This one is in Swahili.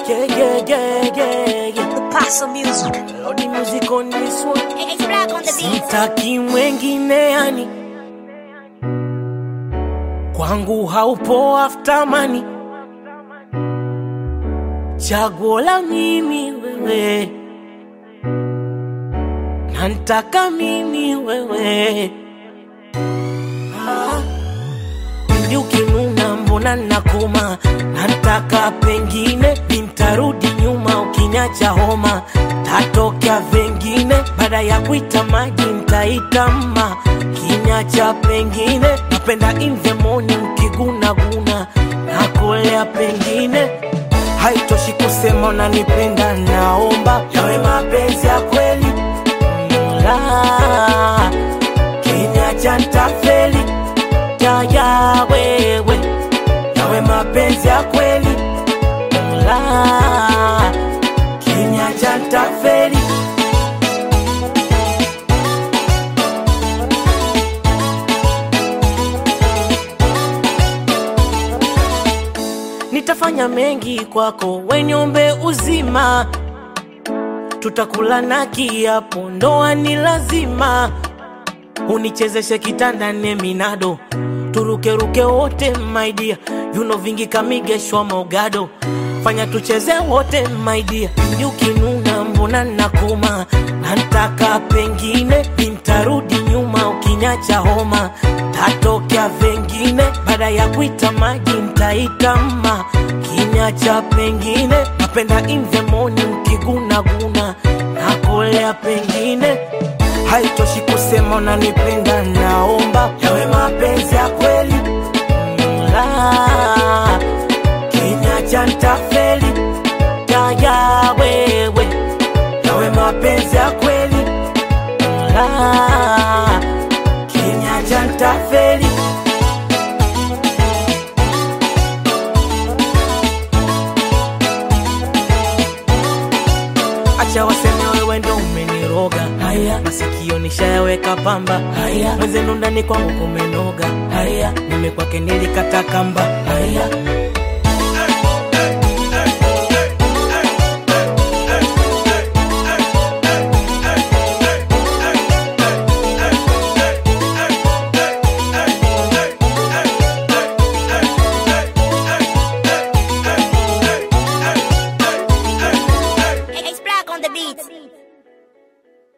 The Paso music. Lodi music on this one. It's black on the beat. Sitaki mwengine yani, kwangu haupo after money. Chaguo la mimi wewe, nantaka mimi wewe. Pindi ukinuna mbona nakoma, nantaka pengine nitarudi nyuma. Ukiniacha homa tatokea vengine, baada ya kuita maji nitaita mma. Ukiniacha pengine napenda in the morning kiguna guna, nakolea pengine. Haitoshi kusema unanipenda, naomba yawe mapenzi ya kweli. Mola ukiniacha nitafeli. Ya wewe yawe mapenzi ya kweli. Mola ukiniacha nitafeli. Nitafanya mengi kwako, wenyombe uzima. Tutakula na kiapo, ndoa ni lazima. Unichezeshe kitanda neminado, turuke wote my dear. Yuno vingi kamigeshwa mogado, fanya tucheze wote my dear. Ukinuna mbona nakoma, nantaka pengine nitarudi nyuma. Ukiniacha homa tatokea vengine, baada ya kuita maji nitaita mma. Ukiniacha pengine napenda in the morning kiguna guna, nakolea pengine. Haitoshi kusema unanipenda, naomba yawe mapenzi ya kweli. Mola ukiniacha nitafeli. Ya wewe yawe mapenzi ya kweli. Mola ukiniacha nitafeli. Acha waseme wewe ndo umeniroga. Haya, masikio nishayaweka pamba. Haya, mwenzenu ndani kwangu kumenoga. Haya, mimi kwake nilikata kamba. Haya,